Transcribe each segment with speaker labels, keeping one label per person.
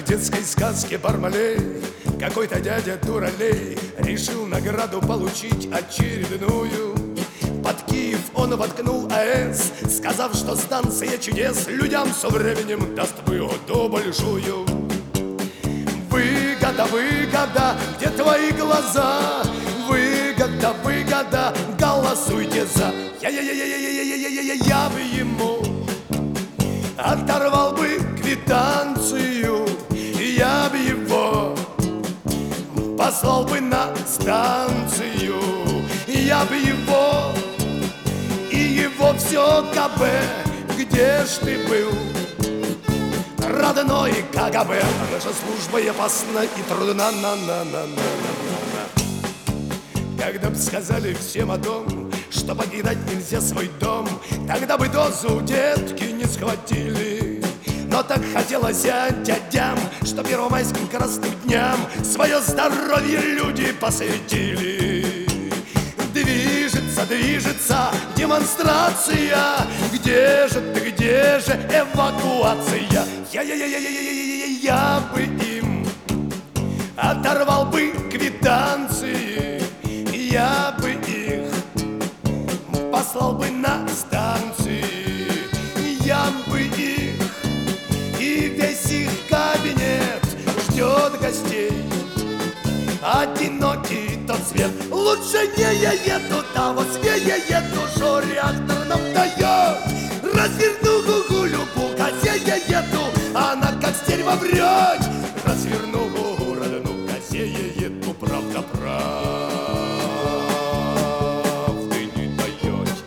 Speaker 1: детской сказке Бармалей какой-то дядя дуралей решил награду получить очередную. Под Киев он воткнул АЭС, сказав, что станция чудес людям со временем даст выгоду большую. Выгода, выгода, где твои глаза? Выгода, выгода, голосуйте за. Я бы ему оторвал бы квитанцию, я бы его послал бы на станцию, я бы его и его все КБ. Где ж ты был, родной КГБ? Наша служба и опасна и трудна. Когда б сказали всем о том, что покидать нельзя свой дом, тогда бы дозу детки не схватили. Но так хотелось дядям, что первомайским красным дням свое здоровье люди посвятили. Движется, движется демонстрация, где же ты, где же эвакуация? Я бы им оторвал бы квитанции, я бы их послал бы на станции, я бы их и весь их кабинет ждет гостей. Одинокий тот свет, лучше не я еду, а вот не я еду, что реактор нам дает. Разверну гугулю, косе я еду, она как стерва врет. Разверну гугу, родну косе я еду, правда правды не дает.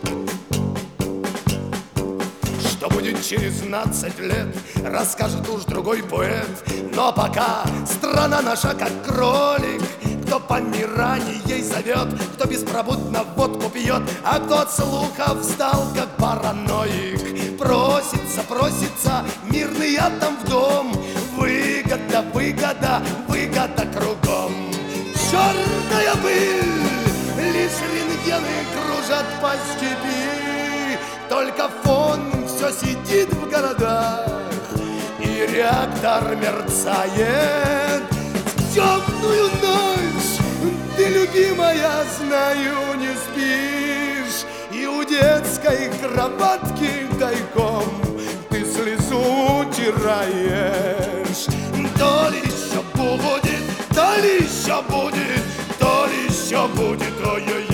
Speaker 1: Что будет через 15 лет, расскажет уж другой поэт. Но пока страна наша как кролик, кто помирание ей зовет, кто беспробудно водку пьет, а кто от слухов стал как параноик. Просится, просится мирный атом в дом. Выгода, выгода, выгода кругом. Черная пыль, лишь рентгены кружат по степи. Только фон все сидит в городах, и реактор мерцает. В темную ночь ты, любимая, знаю, не спишь, и у детской кроватки тайком ты слезу утираешь. То ли еще будет, то ли еще будет, то ли еще будет, ой-ой-ой.